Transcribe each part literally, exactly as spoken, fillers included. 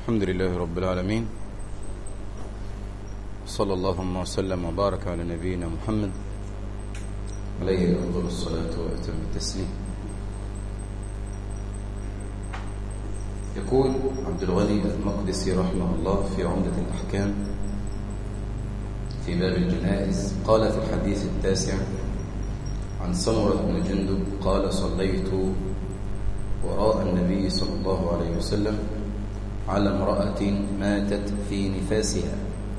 الحمد لله رب العالمين، صلى اللهم وسلم وبارك على نبينا محمد عليه أفضل الصلاة وأتم التسليم. يقول عبد الغني المقدسي رحمه الله في عمدة الأحكام في باب الجنائز، قال في الحديث التاسع عن سمرة بن جندب قال: صليت وراء النبي صلى الله عليه وسلم على امرأة ماتت في نفاسها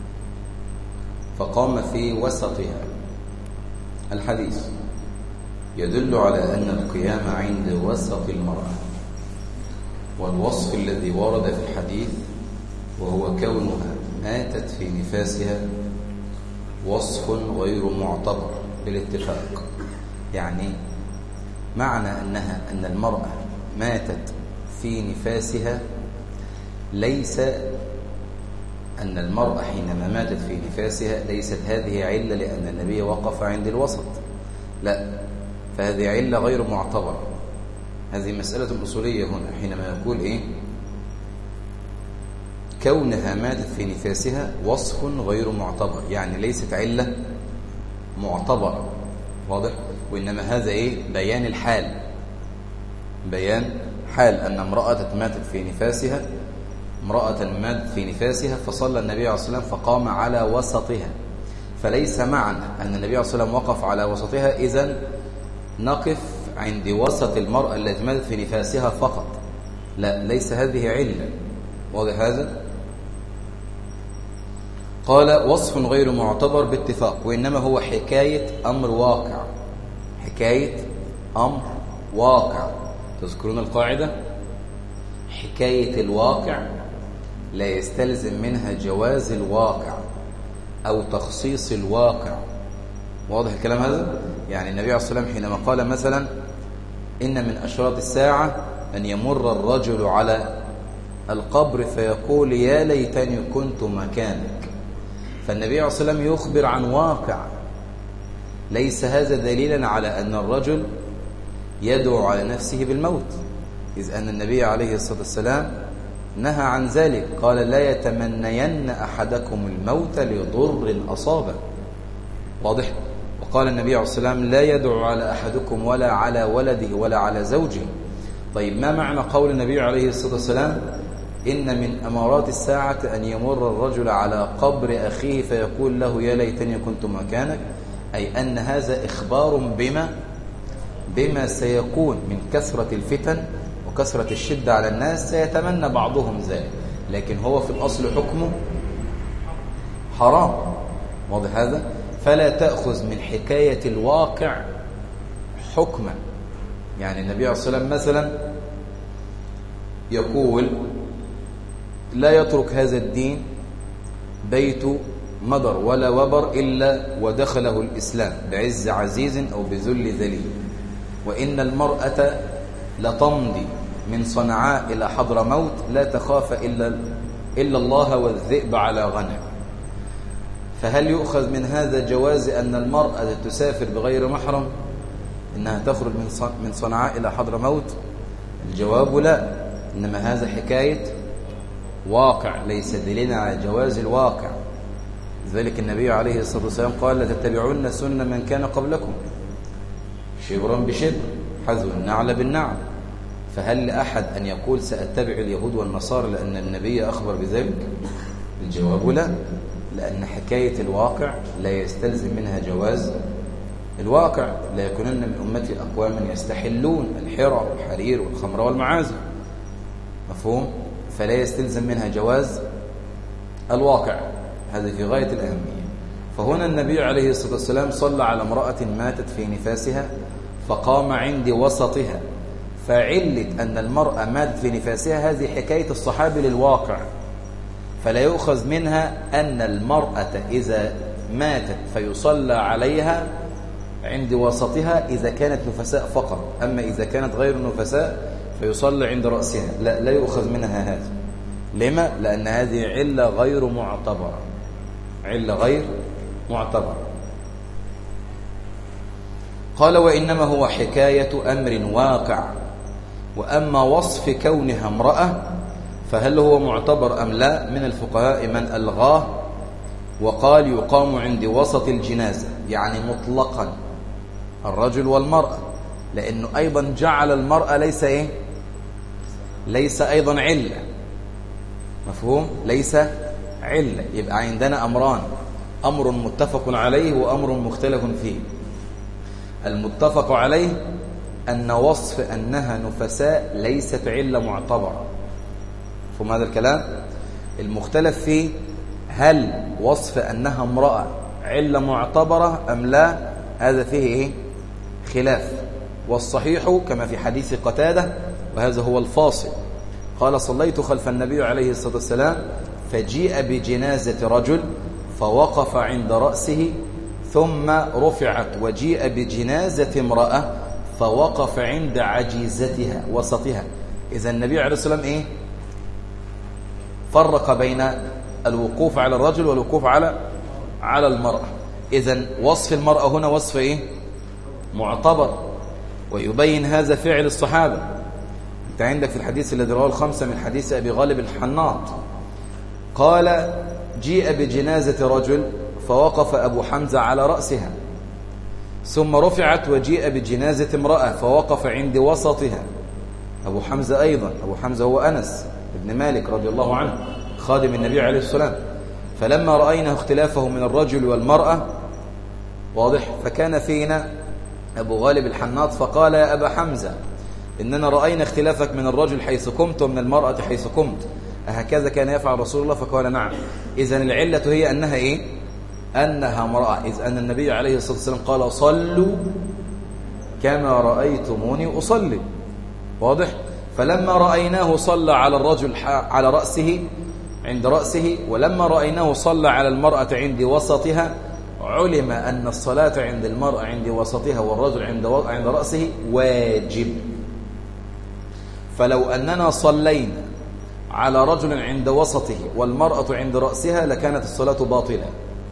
فقام في وسطها. الحديث يدل على أن القيام عند وسط المرأة، والوصف الذي ورد في الحديث وهو كونها ماتت في نفاسها وصف غير معتبر بالاتفاق. يعني معنى أنها أن المرأة ماتت في نفاسها ليس أن المرأة حينما ماتت في نفاسها ليست هذه علة لأن النبي وقف عند الوسط، لا، فهذه علة غير معتبرة. هذه مسألة أصولية هنا حينما يقول إيه؟ كونها ماتت في نفاسها وصف غير معتبر، يعني ليست علة معتبرة، واضح؟ وإنما هذا إيه؟ بيان الحال، بيان حال أن امرأة ماتت في نفاسها امرأة ماتت في نفاسها فصلى النبي عليه الصلاة والسلام فقام على وسطها، فليس معنى أن النبي عليه الصلاة والسلام وقف على وسطها إذن نقف عند وسط المرأة التي ماتت في نفاسها فقط، لا، ليس هذه علة، واضح هذا؟ قال: وصف غير معتبر باتفاق، وإنما هو حكاية أمر واقع، حكاية أمر واقع. تذكرون القاعدة؟ حكاية الواقع لا يستلزم منها جواز الواقع أو تخصيص الواقع، واضح الكلام هذا؟ يعني النبي عليه الصلاة والسلام حينما قال مثلا: إن من أشراط الساعة أن يمر الرجل على القبر فيقول: يا ليتني كنت مكانك، فالنبي عليه الصلاة والسلام يخبر عن واقع، ليس هذا دليلا على أن الرجل يدعو على نفسه بالموت، إذ أن النبي عليه الصلاة والسلام نهى عن ذلك، قال: لا يتمنين أحدكم الموت لضر أصابه، واضح؟ وقال النبي عليه الصلاة والسلام: لا يدعو على أحدكم ولا على ولده ولا على زوجه. طيب، ما معنى قول النبي عليه الصلاة والسلام: إن من أمارات الساعة أن يمر الرجل على قبر أخيه فيقول له: يا ليتني كنت مكانك؟ أي أن هذا إخبار بما بما سيكون من كثرة الفتن وكثرة الشدة على الناس، سيتمنى بعضهم ذلك، لكن هو في الأصل حكمه حرام، واضح هذا؟ فلا تأخذ من حكاية الواقع حكما. يعني النبي عليه الصلاة والسلام مثلا يقول: لا يترك هذا الدين بيت مضر ولا وبر إلا ودخله الإسلام بعز عزيز أو بذل ذليل، وإن المرأة لتمضي من صنعاء إلى حضرموت لا تخاف إلا إلا الله والذئب على غنم. فهل يؤخذ من هذا جواز أن المرأة تسافر بغير محرم، إنها تخرج من من صنعاء إلى حضرموت؟ الجواب لا، إنما هذا حكاية واقع، ليس دليلا على جواز الواقع. لذلك النبي عليه الصلاة والسلام قال: لتتبعون سنة من كان قبلكم شبرا بشبر حذو النعل بالنعل. فهل لأحد أن يقول سأتبع اليهود والنصارى لأن النبي أخبر بذلك؟ الجواب لا، لأن حكاية الواقع لا يستلزم منها جواز الواقع. لا يكونن من أمتي أقواما يستحلون الحرى والحرير والخمر والمعازف، مفهوم؟ فلا يستلزم منها جواز الواقع، هذا في غاية الأهمية. فهنا النبي عليه الصلاة والسلام صلى على امرأة ماتت في نفاسها فقام عند وسطها، فعلة أن المرأة ماتت في نفاسها هذه حكاية الصحابي للواقع، فلا يؤخذ منها أن المرأة إذا ماتت فيصلى عليها عند وسطها إذا كانت نفساء فقط، أما إذا كانت غير نفساء فيصلى عند رأسها، لا لا يؤخذ منها هذا. لما؟ لأن هذه علة غير معتبرة، علة غير معتبرة. قال: وإنما هو حكاية أمر واقع، وأما وصف كونها امرأة فهل هو معتبر أم لا؟ من الفقهاء من ألغاه وقال يقام عند وسط الجنازة، يعني مطلقا الرجل والمرأة، لأنه أيضا جعل المرأة ليس إيه؟ ليس أيضا علة. مفهوم؟ ليس علة. يبقى عندنا أمران، أمر متفق عليه وأمر مختلف فيه. المتفق عليه أن وصف أنها نفساء ليست علة معتبرة. فهم هذا الكلام؟ المختلف فيه هل وصف أنها امرأة علة معتبرة أم لا؟ هذا فيه إيه؟ خلاف. والصحيح كما في حديث قتادة، وهذا هو الفاصل، قال صليت خلف النبي عليه الصلاة والسلام فجيء بجنازة رجل فوقف عند رأسه ثم رفعت، وجيء بجنازة امرأة فوقف عند عجيزتها وسطها. إذا النبي عليه الصلاة والسلام إيه؟ فرق بين الوقوف على الرجل والوقوف على على المرأة. إذا وصف المرأة هنا وصف إيه؟ معتبر، ويبين هذا فعل الصحابة. أنت عندك في الحديث الذي رواه الخمسة من حديث أبي غالب الحناط قال جيء بجنازة رجل فوقف أبو حمزة على رأسها ثم رفعت، وجيء بجنازة امرأة فوقف عند وسطها. أبو حمزة أيضا، أبو حمزة هو أنس بن مالك رضي الله عنه خادم النبي عليه الصلاة والسلام. فلما رأينا اختلافه من الرجل والمرأة واضح، فكان فينا أبو غالب الحناط فقال يا أبا حمزة إننا رأينا اختلافك من الرجل حيث قمت ومن المرأة حيث قمت، أهكذا كان يفعل رسول الله؟ فقال نعم. إذن العلة هي أنها إيه؟ أنها امرأة، إذ أن النبي عليه الصلاة والسلام قال صلوا كما رأيتموني أصلي. واضح؟ فلما رأيناه صلى على الرجل على رأسه عند رأسه، ولما رأيناه صلى على المرأة عند وسطها، علم أن الصلاة عند المرأة عند وسطها والرجل عند عند رأسه واجب. فلو أننا صلينا على رجل عند وسطه والمرأة عند رأسها لكانت الصلاة باطلة.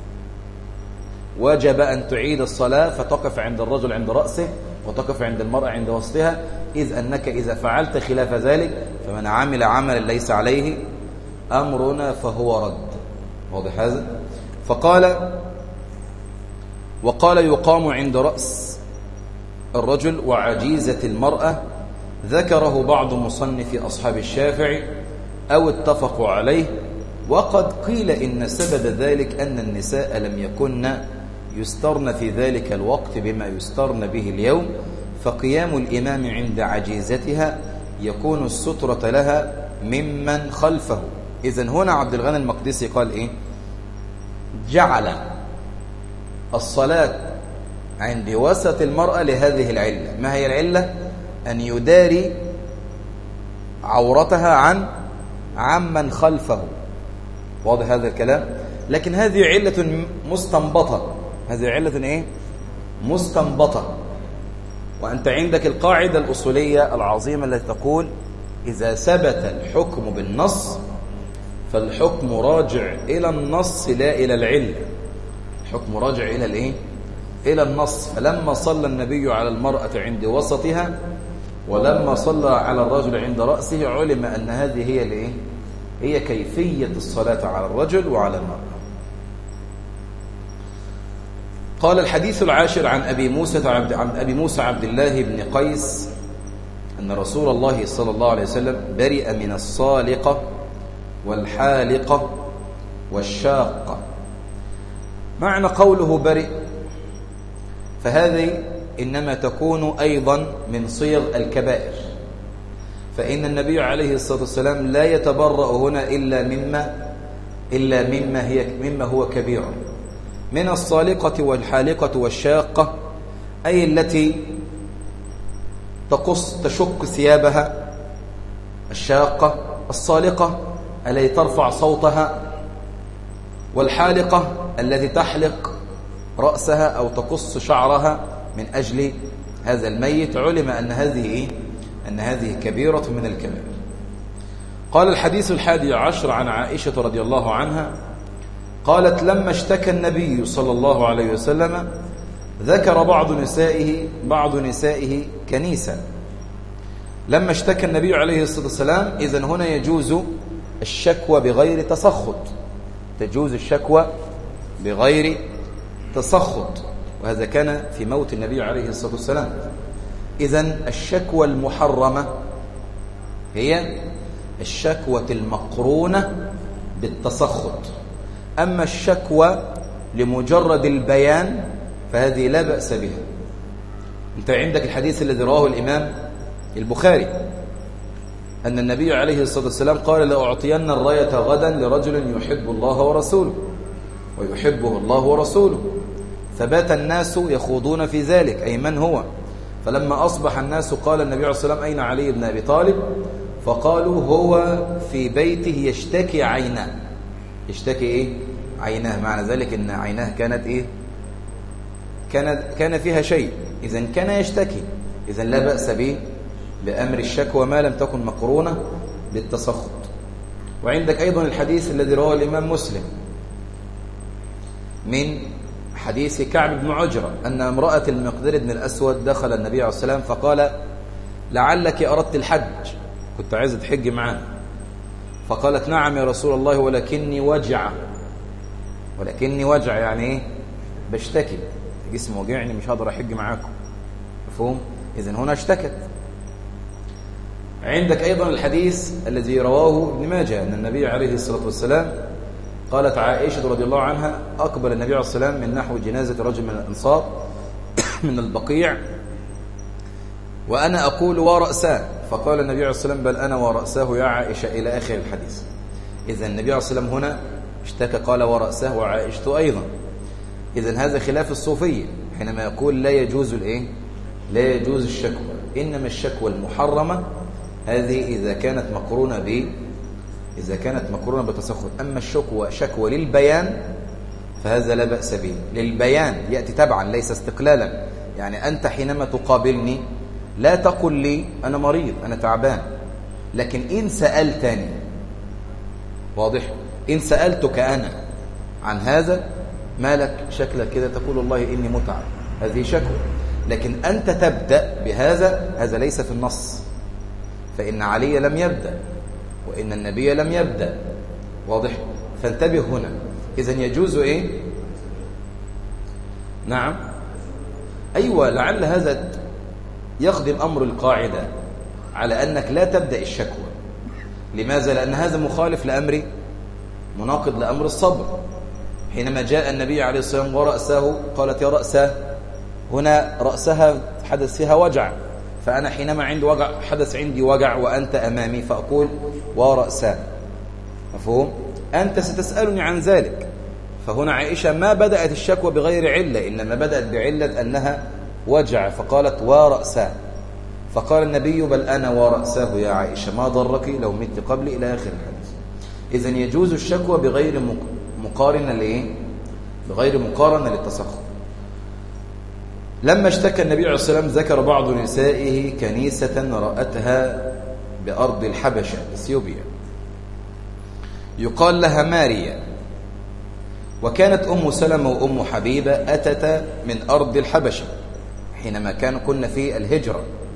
وجب أن تعيد الصلاة فتقف عند الرجل عند رأسه وتقف عند المرأة عند وسطها، إذ أنك إذا فعلت خلاف ذلك فمن عمل عملا ليس عليه أمرنا فهو رد. واضح هذا؟ فقال وقال يقام عند رأس الرجل وعجيزة المرأة، ذكره بعض مصنفي أصحاب الشافعي أو اتفقوا عليه. وقد قيل إن سبب ذلك أن النساء لم يكن يسترن في ذلك الوقت بما يسترن به اليوم، فقيام الإمام عند عجيزتها يكون السترة لها ممن خلفه. إذن هنا عبد الغني المقدسي قال إيه؟ جعل الصلاة عند وسط المرأة لهذه العلة. ما هي العلة؟ أن يداري عورتها عن عمن خلفه. واضح هذا الكلام؟ لكن هذه علة مستنبطة، هذه علة إيه؟ مستنبطة. وأنت عندك القاعدة الأصولية العظيمة التي تقول إذا ثبت الحكم بالنص فالحكم راجع إلى النص لا إلى العلة. الحكم راجع إلى الإيه؟ إلى النص. فلما صلى النبي على المرأة عند وسطها ولما صلى على الرجل عند رأسه علم أن هذه هي الإيه؟ هي كيفية الصلاة على الرجل وعلى المرأة. قال الحديث العاشر عن أبي موسى عبد عن أبي موسى عبد الله بن قيس أن رسول الله صلى الله عليه وسلم برئ من الصالقة والحالقة والشاقة. معنى قوله برئ فهذه إنما تكون أيضا من صيغ الكبائر، فإن النبي عليه الصلاة والسلام لا يتبرأ هنا إلا مما إلا مما هي مما هو كبير. من الصالقة والحالقة والشاقة أي التي تقص تشق ثيابها، الشاقة الصالقة التي ترفع صوتها، والحالقة التي تحلق رأسها أو تقص شعرها من أجل هذا الميت. علم أن هذه إيه؟ أن هذه كبيرة من الكبائر. قال الحديث الحادي عشر عن عائشة رضي الله عنها قالت لما اشتكى النبي صلى الله عليه وسلم ذكر بعض نسائه بعض نسائه كنيسة. لما اشتكى النبي عليه الصلاة والسلام إذن هنا يجوز الشكوى بغير تسخط، تجوز الشكوى بغير تسخط، وهذا كان في موت النبي عليه الصلاة والسلام. إذن الشكوى المحرمة هي الشكوى المقرونة بالتسخط. أما الشكوى لمجرد البيان فهذه لا بأس بها. أنت عندك الحديث الذي رواه الإمام البخاري أن النبي عليه الصلاة والسلام قال: لأعطين الراية غدا لرجل يحب الله ورسوله ويحبه الله ورسوله. فبات الناس يخوضون في ذلك، أي من هو؟ فلما أصبح الناس قال النبي عليه الصلاة والسلام: أين علي بن أبي طالب؟ فقالوا: هو في بيته يشتكي عيناه. يشتكي إيه؟ عيناه. معنى ذلك أن عيناه كانت إيه؟ كانت كان فيها شيء، إذن كان يشتكي، إذن لا بأس به بأمر الشكوى ما لم تكن مقرونة بالتسخط. وعندك أيضا الحديث الذي رواه الإمام مسلم من حديث كعب بن عجرة أن امرأة المقدار بن الأسود دخل النبي عليه الصلاة والسلام فقال: لعلك أردت الحج، كنت عايز تحج معانا. فقالت: نعم يا رسول الله، ولكني وجع. ولكني وجع يعني إيه؟ بشتكي، جسمي وجعني، مش هقدر أحج معاكم. مفهوم؟ إذن هنا اشتكت. عندك أيضا الحديث الذي رواه ابن ماجه أن النبي عليه الصلاة والسلام قالت عائشة رضي الله عنها: أقبل النبي عليه الصلاة والسلام من نحو جنازة رجل من الأنصار من البقيع وأنا أقول: ورأساه. فقال النبي عليه الصلاة والسلام: بل أنا ورأساه يا عائشة، إلى آخر الحديث. إذن النبي عليه الصلاة والسلام هنا اشتكى قال: ورأساه، وعائشة أيضا. إذن هذا خلاف الصوفية حينما يقول لا يجوز الإيه؟ لا يجوز الشكوى، إنما الشكوى المحرمة هذه إذا كانت مقرونة ب إذا كانت مقرونة بتسخط. أما الشكوى شكوى للبيان فهذا لا بأس به. للبيان يأتي تبعا ليس استقلالا، يعني أنت حينما تقابلني لا تقل لي أنا مريض أنا تعبان، لكن إن سألتني، واضح، إن سألتك أنا عن هذا ما لك شكلك كده تقول والله إني متعب، هذه شكوى. لكن أنت تبدأ بهذا، هذا ليس في النص، فإن علي لم يبدأ وإن النبي لم يبدأ، واضح؟ فانتبه هنا. إذن يجوز إيه؟ نعم، أيوة، لعل هذا يخدم أمر القاعدة على أنك لا تبدأ الشكوى. لماذا؟ لأن هذا مخالف لأمر مناقض لأمر الصبر. حينما جاء النبي عليه الصلاة والسلام ورأسه قالت: يا رأسه، هنا رأسها حدث فيها وجع، فأنا حينما عندي وجع حدث عندي وجع وأنت أمامي فأقول ورأسه. مفهوم؟ أنت ستسألني عن ذلك. فهنا عائشة ما بدأت الشكوى بغير علة، إنما بدأت بعلة أنها وجع فقالت ورأسه. فقال النبي: بل أنا ورأسه يا عائشة، ما ضرك لو مت قبلي، إلى آخر الحديث. إذن يجوز الشكوى بغير مقارنة لإيه؟ بغير مقارنة للتسخط. لما اشتكى النبي عليه الصلاة والسلام ذكر بعض نسائه كنيسة رأتها بأرض الحبشة إثيوبيا يقال لها ماريا، وكانت أم سلمة وأم حبيبة أتتا من أرض الحبشة حينما كانوا كنا في الهجرة،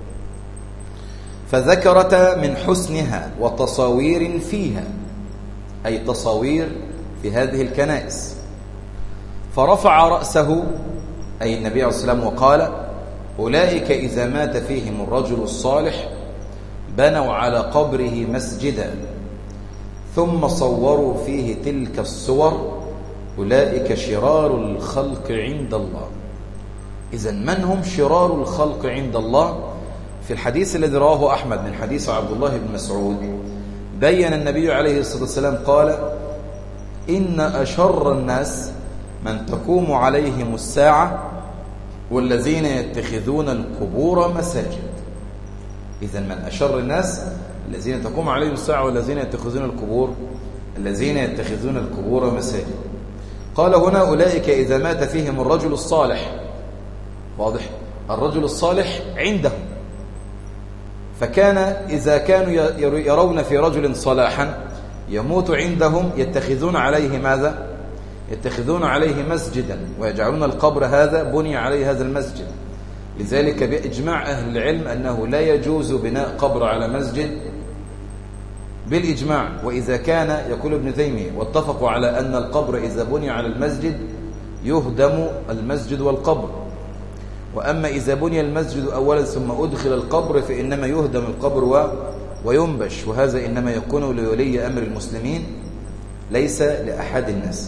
فذكرتا من حسنها وتصاوير فيها، أي تصاوير في هذه الكنائس. فرفع رأسه أي النبي عليه الصلاة والسلام وقال: أولئك إذا مات فيهم الرجل الصالح بنوا على قبره مسجدا ثم صوروا فيه تلك الصور، أولئك شرار الخلق عند الله. إذن من هم شرار الخلق عند الله؟ في الحديث الذي رواه أحمد من حديث عبد الله بن مسعود بين النبي عليه الصلاة والسلام قال: إن أشر الناس من تقوم عليهم الساعة والذين يتخذون القبور مساجد. إذن من أشر الناس الذين تقوم عليهم الساعة والذين يتخذون القبور الذين يتخذون القبور مساجد. قال هنا: أولئك إذا مات فيهم الرجل الصالح. واضح؟ الرجل الصالح عندهم، فكان إذا كانوا يرون في رجل صلاحا يموت عندهم يتخذون عليه ماذا؟ يتخذون عليه مسجدا، ويجعلون القبر هذا بني عليه هذا المسجد. لذلك بإجماع أهل العلم أنه لا يجوز بناء قبر على مسجد بالإجماع. وإذا كان، يقول ابن تيمية، واتفقوا على أن القبر إذا بني على المسجد يهدم المسجد والقبر، وأما إذا بني المسجد أولا ثم أدخل القبر فإنما يهدم القبر و... وينبش، وهذا إنما يكون لولي أمر المسلمين ليس لأحد الناس.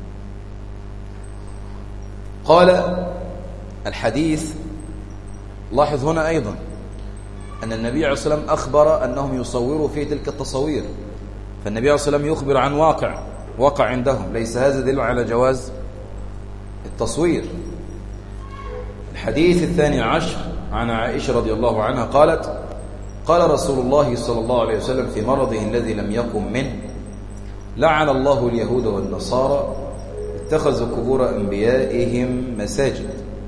قال الحديث، لاحظ هنا أيضا أن النبي عليه الصلاة والسلام أخبر أنهم يصوروا في تلك التصوير، فالنبي عليه الصلاة والسلام يخبر عن واقع واقع عندهم، ليس هذا دليل على جواز التصوير. الحديث الثاني عشر عن عائشة رضي الله عنها قالت: قال رسول الله صلى الله عليه وسلم في مرضه الذي لم يقم منه: لعن الله اليهود والنصارى اتخذوا قبور أنبيائهم مساجد.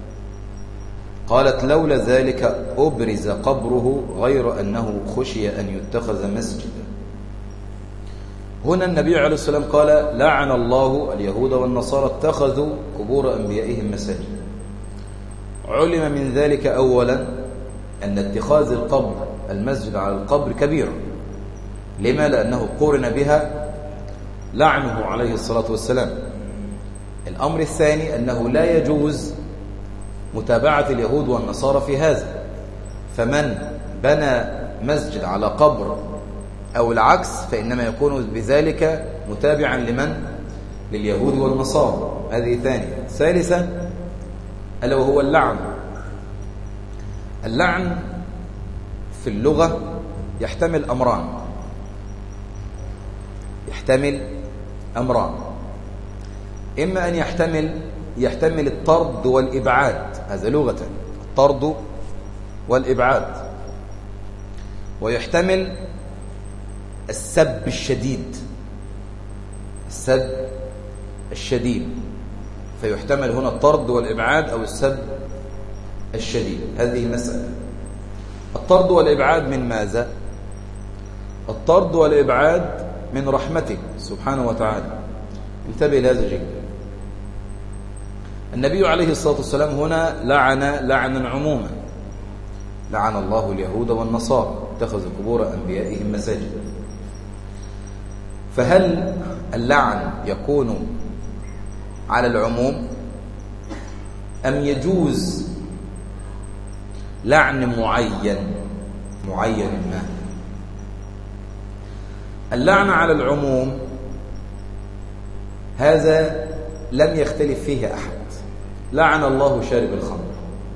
قالت: لولا ذلك أبرز قبره غير أنه خشي أن يتخذ مسجدا. هنا النبي عليه الصلاة والسلام قال: لعن الله اليهود والنصارى اتخذوا قبور أنبيائهم مساجد. علم من ذلك أولا أن اتخاذ القبر المسجد على القبر كبيرة. لما؟ لأنه قرن بها لعنه عليه الصلاة والسلام. الأمر الثاني أنه لا يجوز متابعة اليهود والنصارى في هذا، فمن بنى مسجد على قبر أو العكس فإنما يكون بذلك متابعا لمن؟ لليهود والنصارى. هذه ثانية. ثالثا ألا وهو اللعن. اللعن في اللغة يحتمل أمران يحتمل أمران إما أن يحتمل يحتمل الطرد والإبعاد، هذا لغة، الطرد والإبعاد، ويحتمل السب الشديد السب الشديد فيحتمل هنا الطرد والإبعاد أو السب الشديد. هذه مسألة. الطرد والإبعاد من ماذا؟ الطرد والإبعاد من رحمته سبحانه وتعالى. انتبه لهذا جيدا. النبي عليه الصلاة والسلام هنا لعن لعنا عموما: لعن الله اليهود والنصارى اتخذوا قبور أنبيائهم مساجد. فهل اللعن يكون على العموم أم يجوز لعن معين معين ما؟ اللعن على العموم هذا لم يختلف فيه أحد. لعن الله شارب الخمر،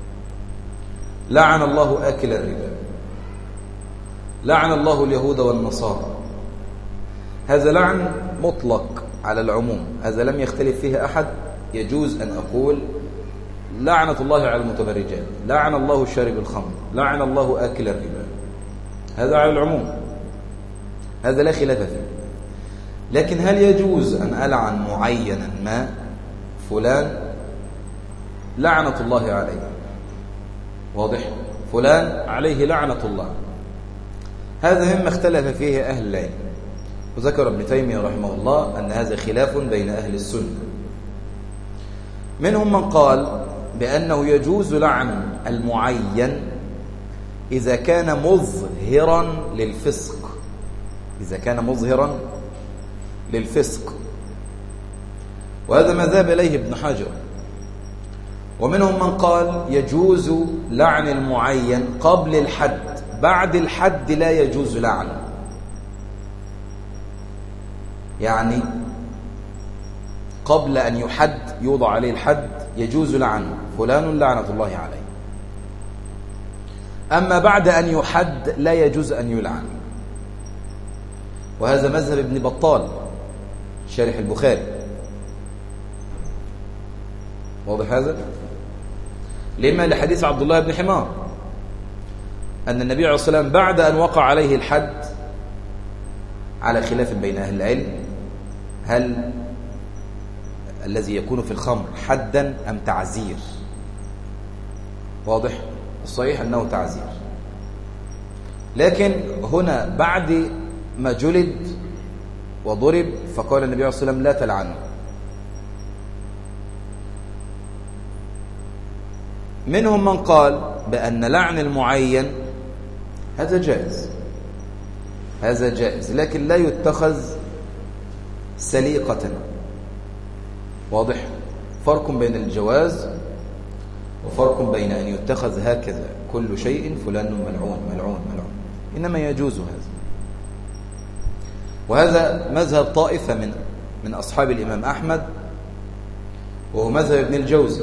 لعن الله آكل الربا، لعن الله اليهود والنصارى. هذا لعن مطلق على العموم، هذا لم يختلف فيه أحد. يجوز أن أقول لعنة الله على المتبرجات، لعن الله شارب الخمر، لعن الله آكل الربا، هذا على العموم، هذا لا خلاف فيه. لكن هل يجوز أن ألعن معينا ما؟ فلان لعنة الله عليه، واضح؟ فلان عليه لعنة الله. هذا مما اختلف فيه أهل العلم، وذكر ابن تيمية رحمه الله أن هذا خلاف بين أهل السنة. منهم من قال بأنه يجوز لعن المعين إذا كان مظهرا للفسق، إذا كان مظهرا للفسق، وهذا ما ذهب إليه ابن حجر. ومنهم من قال يجوز لعن المعين قبل الحد، بعد الحد لا يجوز لعنه. يعني قبل أن يحد يوضع عليه الحد يجوز لعنه، فلان لعنة الله عليه. أما بعد أن يحد لا يجوز أن يلعن، وهذا مذهب ابن بطال شارح البخاري. واضح هذا؟ لما لحديث عبد الله بن حمار أن النبي عليه الصلاة والسلام بعد أن وقع عليه الحد، على خلاف بين أهل العلم، هل الذي يكون في الخمر حدا أم تعزير؟ واضح؟ الصحيح أنه تعزير. لكن هنا بعد ما جلد وضرب فقال النبي عليه الصلاة والسلام لا تلعنه. منهم من قال بأن لعن المعين هذا جائز، هذا جائز، لكن لا يتخذ سليقة. واضح؟ فرق بين الجواز وفرق بين أن يتخذ هكذا كل شيء فلان ملعون ملعون ملعون، إنما يجوز هذا. وهذا مذهب طائفة من من أصحاب الإمام أحمد، وهو مذهب ابن الجوزي،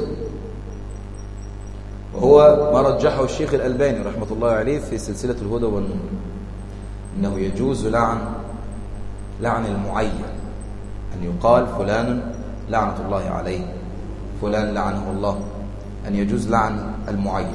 وهو ما رجحه الشيخ الألباني رحمة الله عليه في سلسلة الهدى والنور، إنه يجوز لعن لعن المعين، أن يقال فلان لعنة الله عليه، فلان لعنه الله، أن يجوز لعن المعين.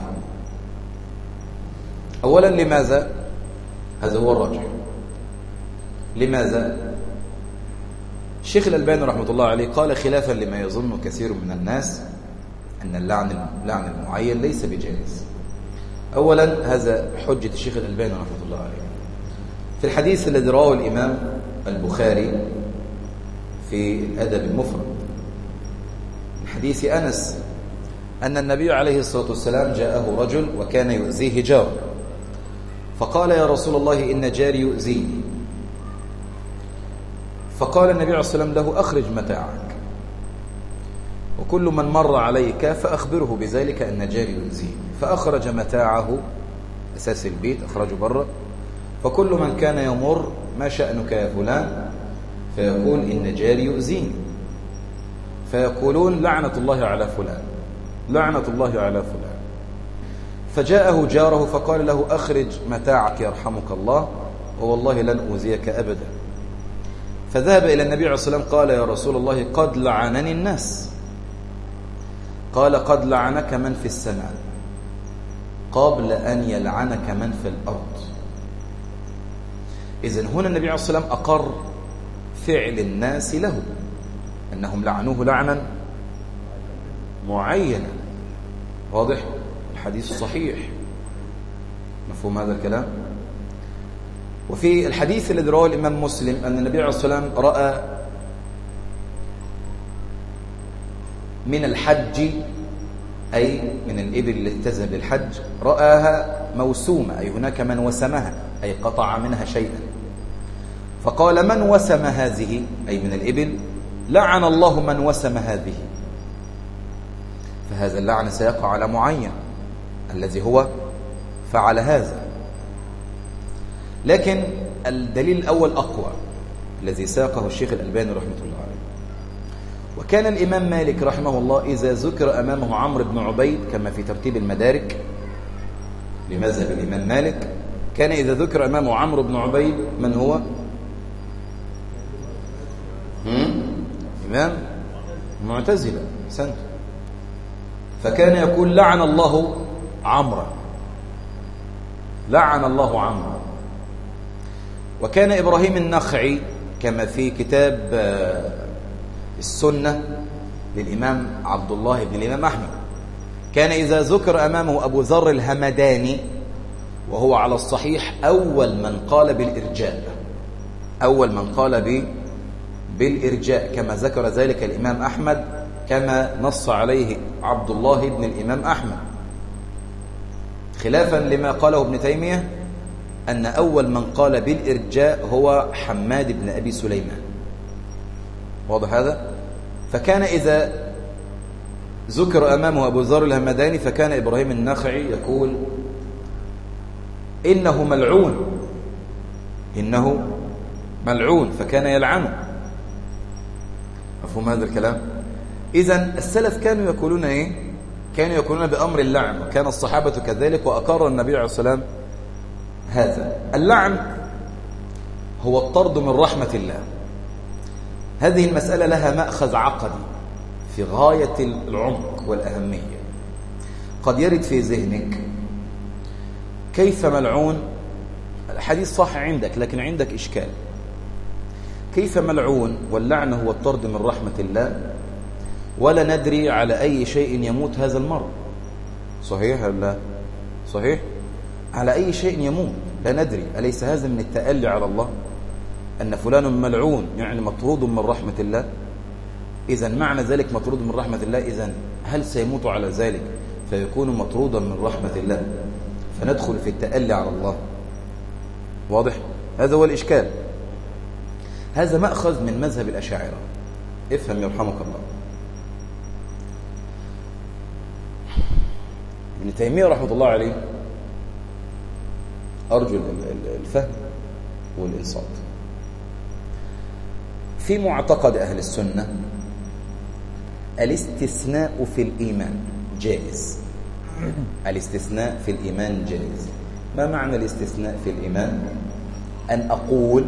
أولا لماذا؟ هذا هو الراجح. لماذا؟ الشيخ الألباني رحمة الله عليه قال خلافا لما يظن كثير من الناس أن اللعن لعن المعين ليس بجائز. أولا هذا حجة الشيخ الألباني رحمة الله عليه في الحديث الذي رواه الإمام البخاري في الأدب المفرد من حديث أنس أن النبي عليه الصلاة والسلام جاءه رجل وكان يؤذيه جاره، فقال يا رسول الله إن جاري يؤذيني، فقال النبي عليه الصلاة والسلام له أخرج متاعك، وكل من مر عليك فأخبره بذلك أن جاري يؤذيني. فأخرج متاعه، أساس البيت أخرجه بره، فكل من كان يمر ما شأنك يا فلان، فيقول إن جاري يؤذيني، فيقولون لعنة الله على فلان لعنة الله على فلان. فجاءه جاره فقال له أخرج متاعك يرحمك الله، ووالله لن أؤذيك أبدا. فذهب إلى النبي عليه الصلاة والسلام قال يا رسول الله قد لعنني الناس. قال قد لعنك من في السماء قبل أن يلعنك من في الأرض. إذن هنا النبي عليه الصلاة والسلام أقر فعل الناس له، أنهم لعنوه لعنا معينا. واضح؟ الحديث صحيح، مفهوم هذا الكلام؟ وفي الحديث الذي رواه الإمام مسلم أن النبي عليه الصلاة والسلام رأى من الحج، أي من الإبل التي تذهب للحج، رآها موسومة، أي هناك من وسمها، أي قطع منها شيئا. فقال من وسم هذه، أي من الإبل، لعن الله من وسم هذه. فهذا اللعن سيقع على معين الذي هو فعل هذا. لكن الدليل الأول أقوى الذي ساقه الشيخ الألباني رحمة الله عليه. وكان الإمام مالك رحمه الله إذا ذكر أمامه عمرو بن عبيد كما في ترتيب المدارك لمذهب الإمام مالك، كان إذا ذكر أمامه عمرو بن عبيد من هو؟ إمام معتزلة سنت، فكان يقول لعن الله عمرو لعن الله عمرو. وكان إبراهيم النخعي كما في كتاب السنة للإمام عبد الله بن الإمام أحمد، كان إذا ذكر أمامه أبو ذر الهمداني وهو على الصحيح أول من قال بالإرجاء أول من قال ب بالإرجاء كما ذكر ذلك الإمام أحمد، كما نص عليه عبد الله بن الإمام أحمد، خلافا لما قاله ابن تيمية أن أول من قال بالإرجاء هو حماد بن أبي سليمان. واضح هذا؟ فكان إذا ذكر أمامه أبو ذر الهمداني فكان إبراهيم النخعي يقول إنه ملعون إنه ملعون، فكان يلعنه. مفهوم هذا الكلام؟ إذن السلف كانوا يقولون إيه؟ كانوا يقولون بأمر اللعن، وكان الصحابة كذلك، وأقر النبي عليه الصلاة والسلام هذا. اللعن هو الطرد من رحمة الله. هذه المسألة لها مأخذ عقدي في غاية العمق والأهمية. قد يرد في ذهنك كيف ملعون، الحديث صح عندك لكن عندك إشكال، كيف ملعون واللعن هو الطرد من رحمة الله ولا ندري على أي شيء يموت هذا المرء؟ صحيح ولا لا؟ صحيح؟ على أي شيء يموت لا ندري. أليس هذا من التألي على الله؟ أن فلان ملعون يعني مطرود من رحمة الله. إذن معنى ذلك مطرود من رحمة الله، إذن هل سيموت على ذلك فيكون مطرودا من رحمة الله؟ فندخل في التألي على الله. واضح؟ هذا هو الإشكال. هذا مأخذ من مذهب الأشاعرة. افهم يرحمك الله. ابن تيمية رحمة الله عليه أرجو الفهم والإنصات. في معتقد أهل السنة الاستثناء في الإيمان جائز. الاستثناء في الإيمان جائز. ما معنى الاستثناء في الإيمان؟ أن أقول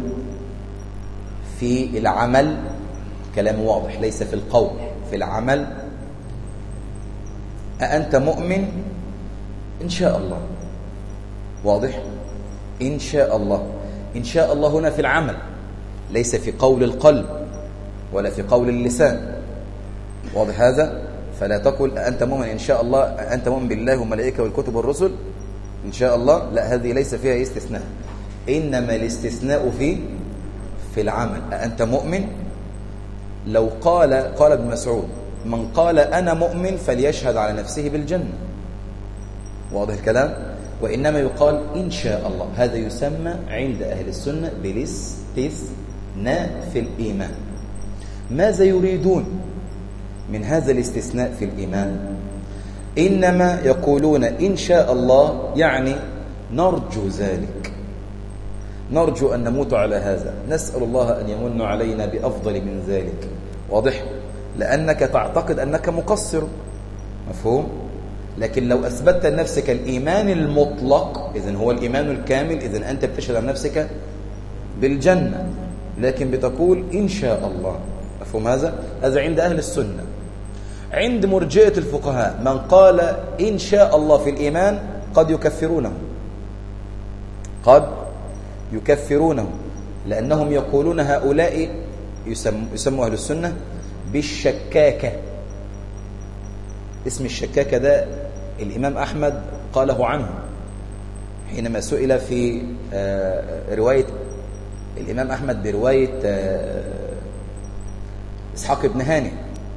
في العمل كلام واضح، ليس في القول، في العمل: أأنت مؤمن؟ إن شاء الله. واضح؟ إن شاء الله. إن شاء الله هنا في العمل، ليس في قول القلب ولا في قول اللسان. واضح هذا؟ فلا تقل أنت مؤمن إن شاء الله، أنت مؤمن بالله والملائكة والكتب والرسل إن شاء الله، لا، هذه ليس فيها استثناء. إنما الاستثناء في في العمل. أنت مؤمن؟ لو قال قال ابن مسعود: من قال أنا مؤمن فليشهد على نفسه بالجنة. واضح الكلام؟ وإنما يقال إن شاء الله. هذا يسمى عند أهل السنة بالاستثناء في الإيمان. ماذا يريدون من هذا الاستثناء في الإيمان؟ إنما يقولون إن شاء الله يعني نرجو ذلك، نرجو أن نموت على هذا، نسأل الله أن يمن علينا بأفضل من ذلك. واضح؟ لأنك تعتقد أنك مقصر. مفهوم؟ لكن لو أثبتت لنفسك الإيمان المطلق، إذن هو الإيمان الكامل، إذن أنت بتشهد عن نفسك بالجنة، لكن بتقول إن شاء الله. مفهوم هذا؟ هذا عند أهل السنة. عند مرجئة الفقهاء من قال إن شاء الله في الإيمان قد يكفرونه، قد يكفرونه، لأنهم يقولون هؤلاء يسم يسموا أهل السنة بالشكاكة. اسم الشكاكة ده الإمام أحمد قاله عنه حينما سئل في رواية الإمام أحمد برواية إسحاق بن هانئ،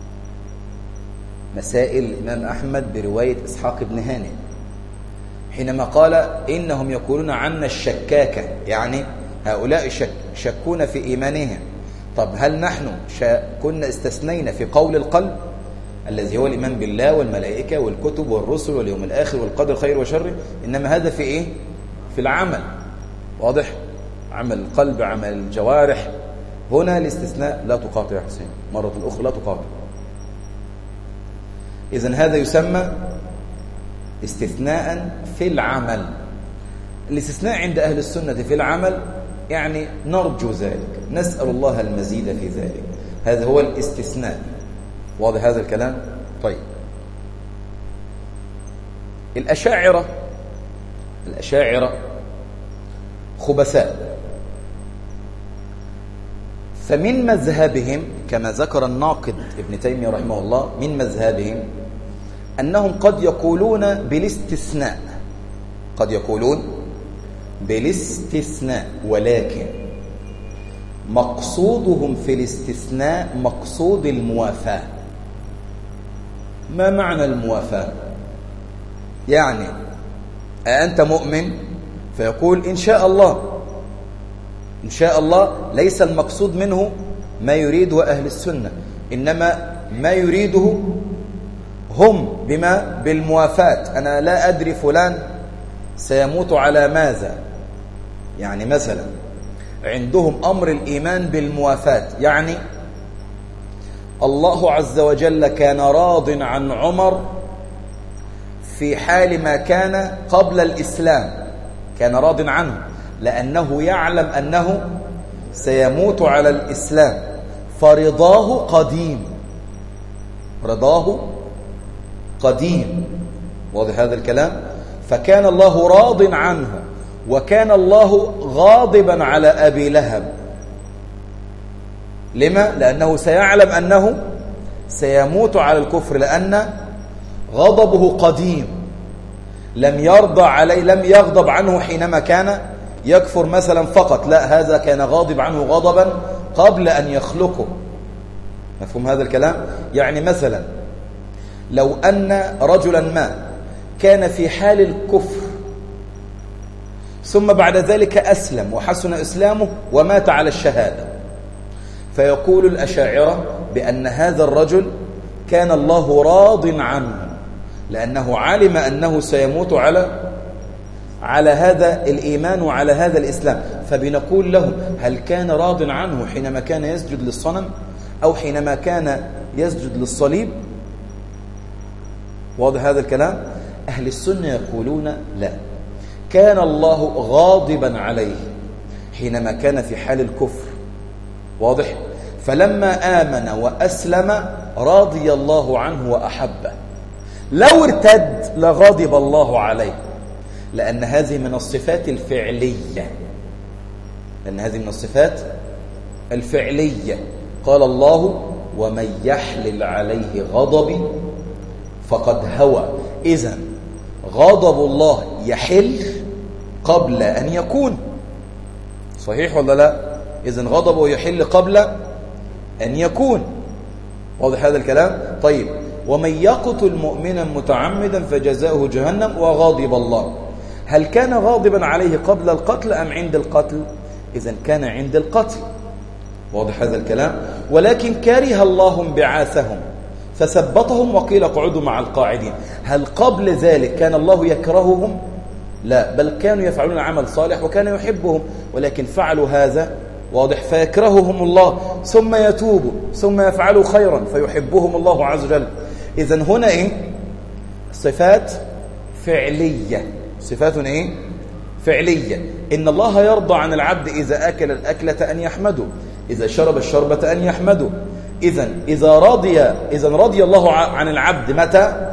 مسائل الإمام أحمد برواية إسحاق بن هانئ، حينما قال إنهم يقولون عنا الشكاكة، يعني هؤلاء شك شكون في إيمانهم. طب هل نحن كنا استثنينا في قول القلب الذي هو الإيمان بالله والملائكة والكتب والرسل واليوم الآخر والقدر خير وشر؟ إنما هذا في إيه؟ في العمل. واضح؟ عمل القلب، عمل الجوارح. هنا الاستثناء لا تقاطع يا حسين، مرة الأخرى لا تقاطع. إذن هذا يسمى استثناء في العمل. الاستثناء عند أهل السنة في العمل يعني نرجو ذلك، نسأل الله المزيد في ذلك. هذا هو الاستثناء. واضح هذا الكلام؟ طيب، الأشاعرة الأشاعرة خبثاء. فمن مذهبهم كما ذكر الناقد ابن تيمية رحمه الله، من مذهبهم أنهم قد يقولون بالاستثناء، قد يقولون بالاستثناء، ولكن مقصودهم في الاستثناء مقصود الموافاة. ما معنى الموافاة؟ يعني أأنت مؤمن؟ فيقول إن شاء الله. إن شاء الله ليس المقصود منه ما يريده أهل السنة، إنما ما يريده هم بما بالموافاة. أنا لا أدري فلان سيموت على ماذا، يعني مثلا عندهم أمر الإيمان بالموافاة، يعني الله عز وجل كان راض عن عمر في حال ما كان قبل الإسلام، كان راض عنه لأنه يعلم أنه سيموت على الإسلام، فرضاه قديم، رضاه قديم. واضح هذا الكلام؟ فكان الله راض عنه، وكان الله غاضبا على أبي لهب. لما؟ لأنه سيعلم أنه سيموت على الكفر، لأن غضبه قديم، لم يرضى عليه، لم يغضب عنه حينما كان يكفر مثلا فقط، لا، هذا كان غاضب عنه غضبا قبل أن يخلقه. مفهوم هذا الكلام؟ يعني مثلا لو أن رجلا ما كان في حال الكفر ثم بعد ذلك أسلم وحسن إسلامه ومات على الشهادة. فيقول الأشاعرة بأن هذا الرجل كان الله راض عنه لأنه علم أنه سيموت على على هذا الإيمان وعلى هذا الإسلام. فبنقول لهم هل كان راض عنه حينما كان يسجد للصنم أو حينما كان يسجد للصليب؟ واضح هذا الكلام؟ أهل السنة يقولون لا، كان الله غاضبا عليه حينما كان في حال الكفر. واضح؟ فلما آمن وأسلم راضي الله عنه وأحبه. لو ارتد لغضب الله عليه، لأن هذه من الصفات الفعلية، لأن هذه من الصفات الفعلية. قال الله ومن يحلل عليه غضبي فقد هوى. إذن غضب الله يحل قبل أن يكون، صحيح ولا لا؟ إذن غضبه يحل قبل أن يكون. واضح هذا الكلام؟ طيب، ومن يقتل مؤمنا متعمدا فجزاؤه جهنم وغضب الله. هل كان غاضبا عليه قبل القتل أم عند القتل؟ إذن كان عند القتل. واضح هذا الكلام؟ ولكن كره الله انبعاثهم فثبطهم وقيل اقعدوا مع القاعدين. هل قبل ذلك كان الله يكرههم؟ لا، بل كانوا يفعلون عمل صالح وكان يحبهم، ولكن فعلوا هذا. واضح؟ فيكرههم الله ثم يتوبوا ثم يفعلوا خيرا فيحبهم الله عز وجل. إذن هنا إيه؟ صفات فعلية. صفات إيه؟ فعلية. إن الله يرضى عن العبد إذا أكل الأكلة أن يحمده، إذا شرب الشربة أن يحمده. إذن إذا رضي إذن رضي الله عن العبد متى؟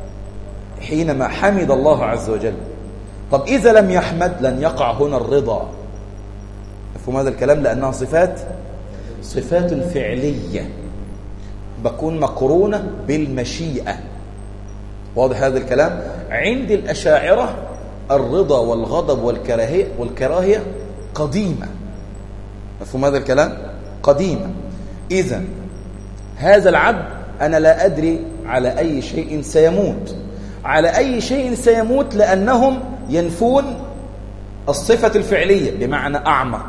حينما حمد الله عز وجل. طب إذا لم يحمد لن يقع هنا الرضا. مفهوم هذا الكلام؟ لأنها صفات صفات فعلية بكون مقرونة بالمشيئة. واضح هذا الكلام؟ عند الأشاعرة الرضا والغضب والكراهية والكراهية قديمة. مفهوم هذا الكلام؟ قديمة. إذن هذا العبد أنا لا أدري على أي شيء سيموت، على أي شيء سيموت، لأنهم ينفون الصفة الفعلية بمعنى أعمق.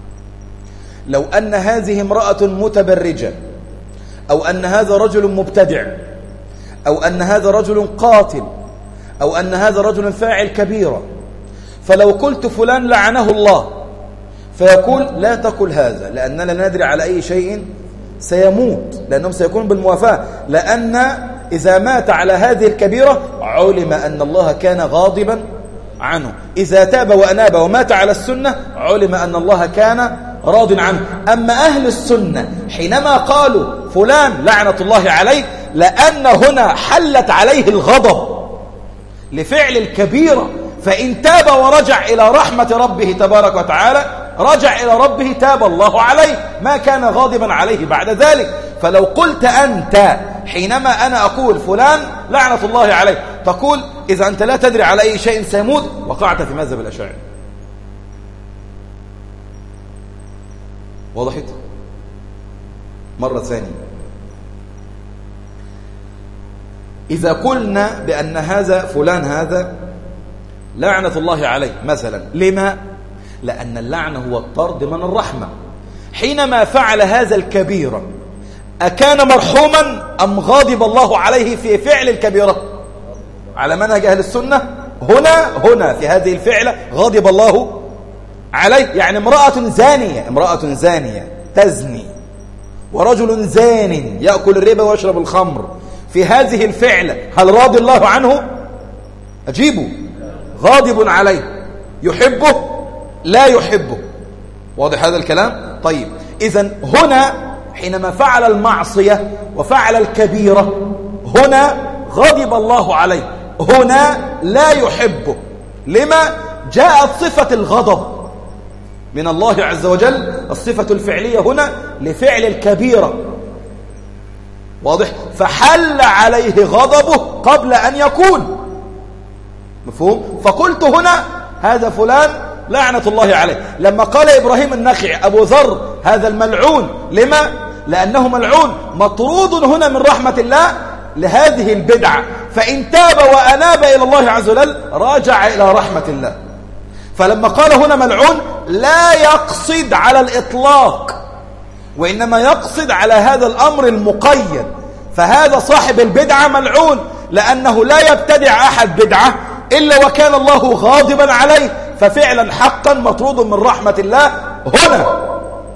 لو أن هذه امرأة متبرجة، أو أن هذا رجل مبتدع، أو أن هذا رجل قاتل، أو أن هذا رجل فاعل كبيرة، فلو قلت فلان لعنه الله فيقول لا تقل هذا لأننا لا ندري على أي شيء سيموت، لأنهم سيكون بالموافاة، لأن إذا مات على هذه الكبيرة علم أن الله كان غاضبا عنه. إذا تاب وأناب ومات على السنة علم أن الله كان راض عنه. أما أهل السنة حينما قالوا فلان لعنة الله عليه، لأن هنا حلت عليه الغضب لفعل الكبيرة، فإن تاب ورجع إلى رحمة ربه تبارك وتعالى رجع إلى ربه تاب الله عليه، ما كان غاضبا عليه بعد ذلك. فلو قلت أنت حينما أنا أقول فلان لعنة الله عليه تقول إذا أنت لا تدري على أي شيء سيموت وقعت في مذهب الأشاعرة. وضحت؟ مرة ثانية، إذا قلنا بأن هذا فلان هذا لعنة الله عليه مثلا، لما؟ لأن اللعنة هو الطرد من الرحمة. حينما فعل هذا الكبيرة أكان مرحوما أم غاضب الله عليه في فعل الكبيرة؟ على منهج أهل السنة هنا هنا في هذه الفعلة غاضب الله عليه. يعني امرأة زانية امرأة زانية تزني ورجل زان يأكل الربا ويشرب الخمر، في هذه الفعلة هل راضي الله عنه؟ أجيبه غاضب عليه. يحبه؟ لا يحبه. واضح هذا الكلام؟ طيب، إذن هنا حينما فعل المعصية وفعل الكبيرة هنا غضب الله عليه، هنا لا يحبه. لما؟ جاءت صفة الغضب من الله عز وجل، الصفة الفعلية هنا لفعل الكبيرة. واضح؟ فحل عليه غضبه قبل أن يكون. مفهوم؟ فقلت هنا هذا فلان لعنة الله عليه. لما قال إبراهيم النخعي أبو ذر هذا الملعون، لما؟ لأنه ملعون مطرود هنا من رحمة الله لهذه البدعة، فإن تاب وأناب إلى الله عز وجل راجع إلى رحمة الله. فلما قال هنا ملعون لا يقصد على الإطلاق، وإنما يقصد على هذا الأمر المقيد. فهذا صاحب البدعة ملعون، لأنه لا يبتدع أحد بدعة إلا وكان الله غاضبا عليه، ففعلا حقا مطرود من رحمة الله هنا.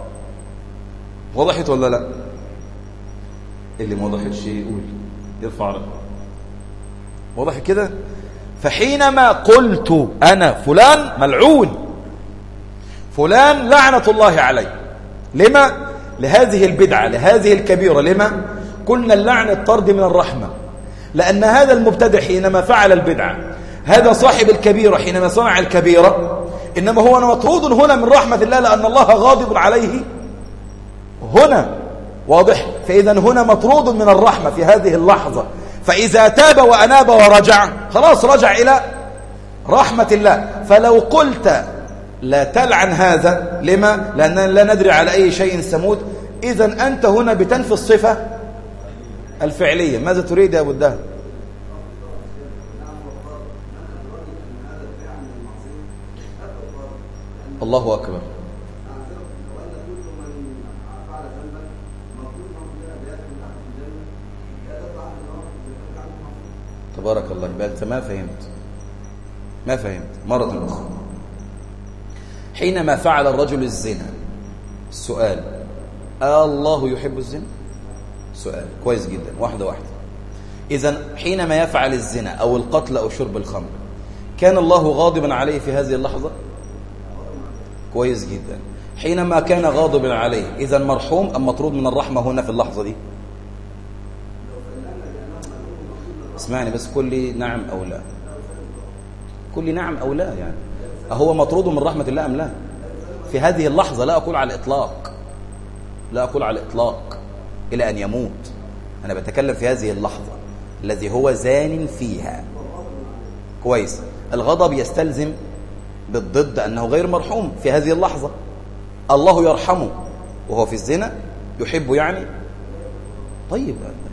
وضحت ولا لا؟ اللي ما وضحتش يقول، يرفع رأسه. وضح كده؟ فحينما قلت أنا فلان ملعون، فلان لعنة الله عليه، لما؟ لهذه البدعة، لهذه الكبيرة. لما؟ قلنا اللعن الطرد من الرحمة، لأن هذا المبتدع حينما فعل البدعة، هذا صاحب الكبيرة حينما صنع الكبيرة، إنما هو مطرود هنا من رحمة الله، لأن الله غاضب عليه هنا. واضح؟ فإذا هنا مطرود من الرحمة في هذه اللحظة. فإذا تاب وأناب ورجع، خلاص رجع إلى رحمة الله. فلو قلت لا تلعن هذا، لما؟ لأننا لا ندري على أي شيء سمود، إذن أنت هنا بتنفي الصفة الفعلية. ماذا تريد يا أبو الدهر؟ الله أكبر. تبارك الله. بل أنت ما فهمت، ما فهمت مرة أخرى. حينما فعل الرجل الزنا، السؤال: الله يحب الزنا؟ سؤال كويس جدا، واحدة واحدة. إذن حينما يفعل الزنا أو القتل أو شرب الخمر، كان الله غاضبا عليه في هذه اللحظة؟ كويس جدا. حينما كان غاضبا عليه، إذن مرحوم أم مطرود من الرحمة هنا في اللحظة دي؟ اسمعني بس، كل لي نعم أو لا، كل لي نعم أو لا. يعني أهو مطرود من رحمة الله أم لا؟ في هذه اللحظة، لا أقول على الإطلاق، لا أقول على الإطلاق إلى أن يموت. أنا بتكلم في هذه اللحظة الذي هو زان فيها. كويس. الغضب يستلزم بالضد أنه غير مرحوم في هذه اللحظة. الله يرحمه وهو في الزنا، يحبه يعني. طيب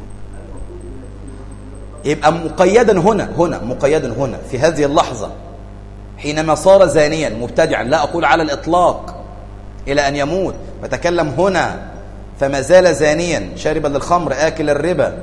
يبقى مقيدا هنا، هنا مقيدا هنا في هذه اللحظة حينما صار زانيا مبتدعا، لا أقول على الإطلاق إلى أن يموت. بتكلم هنا فما زال زانيا شاربا للخمر آكل الربا.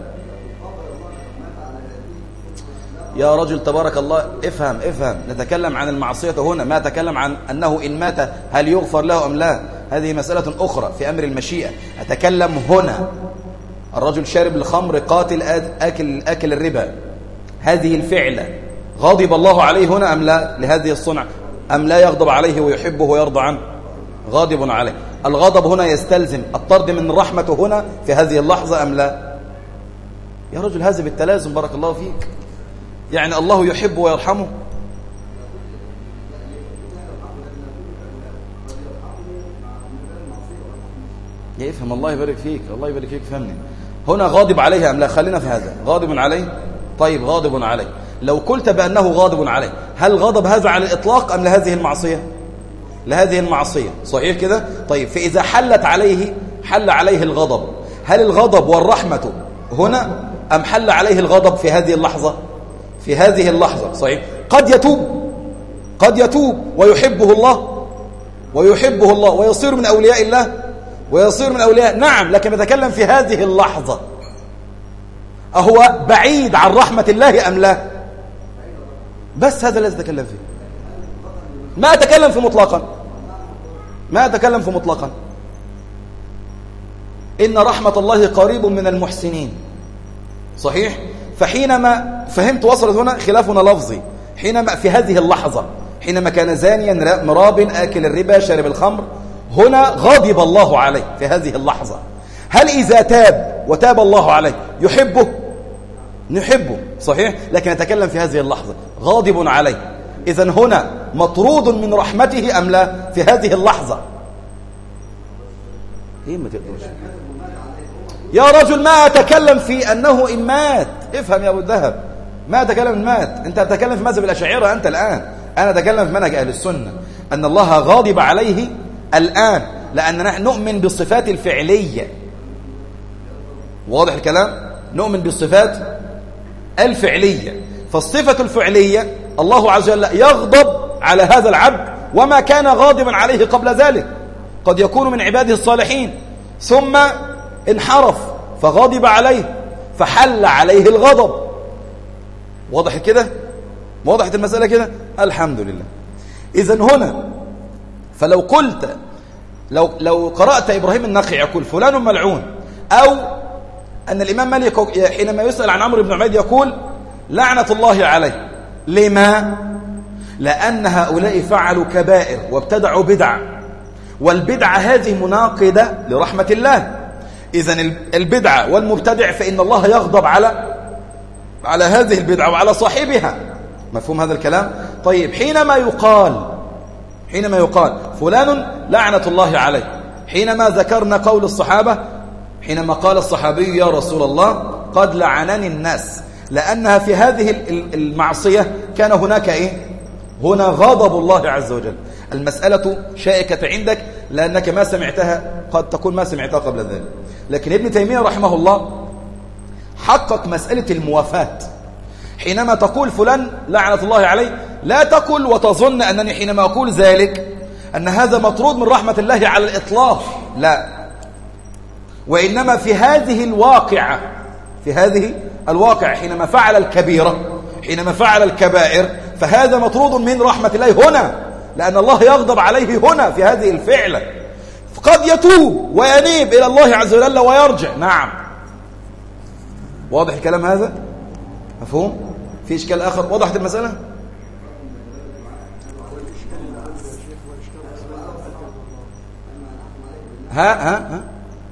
يا رجل تبارك الله، افهم افهم. نتكلم عن المعصية هنا، ما أتكلم عن أنه إن مات هل يغفر له أم لا. هذه مسألة أخرى في أمر المشيئة. أتكلم هنا الرجل شارب الخمر قاتل آكل, آكل الربا، هذه الفعلة غضب الله عليه هنا أم لا لهذه الصنع، أم لا يغضب عليه ويحبه ويرضى عنه؟ غاضب عليه. الغضب هنا يستلزم الطرد من رحمته هنا في هذه اللحظة أم لا؟ يا رجل هذا بالتلازم، بارك الله فيك. يعني الله يحب ويرحمه. يا افهم، الله يبارك فيك، الله يبارك فيك، فهمني. هنا غاضب عليه أم لا؟ خلينا في هذا، غاضب عليه. طيب غاضب عليه، لو قلت بأنه غاضب عليه، هل غضب هذا على الإطلاق أم لهذه المعصية؟ لهذه المعصية، صحيح كده؟ طيب فإذا حلت عليه، حل عليه الغضب، هل الغضب والرحمة هنا أم حل عليه الغضب في هذه اللحظة؟ في هذه اللحظة، صحيح. قد يتوب، قد يتوب ويحبه الله، ويحبه الله ويصير من أولياء الله، ويصير من أولياء، نعم. لكن نتكلم في هذه اللحظة، أهو بعيد عن رحمة الله أم لا؟ بس هذا الذي أتكلم فيه، ما أتكلم في مطلقا، ما أتكلم في مطلقا. إن رحمة الله قريب من المحسنين، صحيح. فحينما فهمت وصلت هنا خلافنا لفظي، حينما في هذه اللحظة حينما كان زانيا مراب آكل الربا شارب الخمر، هنا غضب الله عليه في هذه اللحظة. هل إذا تاب وتاب الله عليه يحبه؟ نحبه، صحيح. لكن نتكلم في هذه اللحظة غاضب عليه، إذن هنا مطرود من رحمته أم لا في هذه اللحظة؟ إيه ما تقدرش يا رجل، ما أتكلم في أنه إن مات، افهم يا أبو الذهب، ما أتكلم إن مات. أنت تتكلم في مذهب الأشاعرة أنت الآن، أنا أتكلم في منهج أهل السنة أن الله غاضب عليه الآن، لأننا نحن نؤمن بالصفات الفعلية. واضح الكلام؟ نؤمن بالصفات الفعلية. فالصفة الفعلية الله عز وجل يغضب على هذا العبد وما كان غاضبا عليه قبل ذلك، قد يكون من عباده الصالحين ثم انحرف فغضب عليه فحل عليه الغضب. واضح كده؟ وضحت المسألة كده؟ الحمد لله. إذن هنا فلو قلت لو لو قرأت إبراهيم النخعي يقول فلان ملعون، أو أن الإمام مالك حينما يسأل عن عمرو بن عبيد يقول لعنة الله عليه، لما؟ لأن هؤلاء فعلوا كبائر وابتدعوا بدع، والبدعة هذه مناقضة لرحمة الله. إذن البدعة والمبتدع فإن الله يغضب على على هذه البدعة وعلى صاحبها. مفهوم هذا الكلام؟ طيب حينما يقال حينما يقال فلان لعنة الله عليه، حينما ذكرنا قول الصحابة حينما قال الصحابي يا رسول الله قد لعنني الناس، لأنها في هذه المعصية كان هناك إيه؟ هنا غضب الله عز وجل. المسألة شائكة عندك لأنك ما سمعتها، قد تكون ما سمعتها قبل ذلك، لكن ابن تيمية رحمه الله حقق مسألة الموافاة. حينما تقول فلان لعنة الله عليه لا تقل وتظن أنني حينما أقول ذلك أن هذا مطرود من رحمة الله على الإطلاق، لا، وإنما في هذه الواقعة في هذه الواقعة حينما فعل الكبيرة حينما فعل الكبائر فهذا مطرود من رحمة الله هنا، لأن الله يغضب عليه هنا في هذه الفعلة. قد يتوب وينيب إلى الله عز وجل ويرجع، نعم. واضح الكلام هذا؟ مفهوم؟ في إشكال آخر؟ وضحت المسألة؟ ها ها ها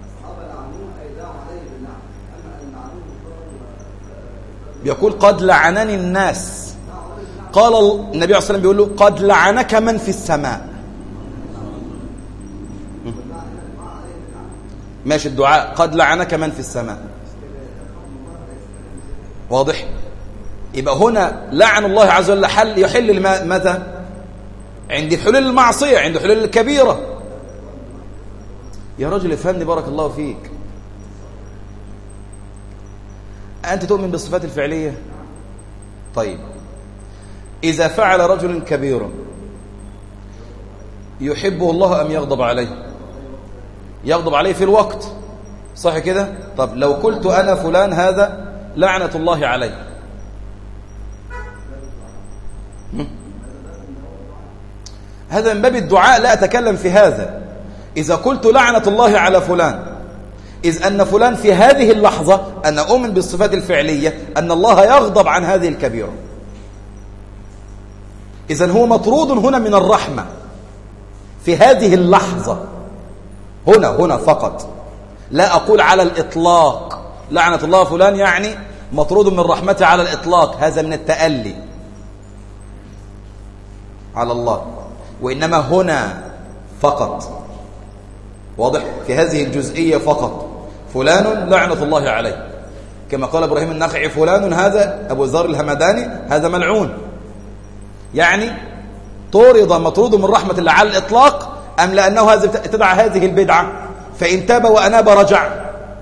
بيقول قد لعنني الناس، قال النبي عليه الصلاة والسلام بيقول له قد لعنك من في السماء. ماشي الدعاء قد لعنك من في السماء، واضح؟ يبقى هنا لعن الله عز وجل حل يحل ماذا؟ عند حلول المعصية، عند حلول الكبيرة. يا رجل افهمني بارك الله فيك، أنت تؤمن بالصفات الفعلية؟ طيب إذا فعل رجل كبيرا يحبه الله أم يغضب عليه؟ يغضب عليه في الوقت، صح كده؟ طب لو قلت أنا فلان هذا لعنة الله عليه، هذا من باب الدعاء، لا أتكلم في هذا. إذا قلت لعنة الله على فلان، إذ أن فلان في هذه اللحظة أنا أؤمن بالصفات الفعلية أن الله يغضب عن هذه الكبيرة، إذن هو مطرود هنا من الرحمة في هذه اللحظة، هنا هنا فقط، لا أقول على الإطلاق لعنة الله فلان يعني مطرود من رحمته على الإطلاق، هذا من التألي على الله، وإنما هنا فقط، واضح؟ في هذه الجزئية فقط فلان لعنة الله عليه، كما قال إبراهيم النخعي فلان هذا أبو ذر الهمداني هذا ملعون، يعني طرد مطرود من رحمة الله على الإطلاق، أم لأنه هذا ابتدع هذه البدعة فإن تاب وأناب رجع.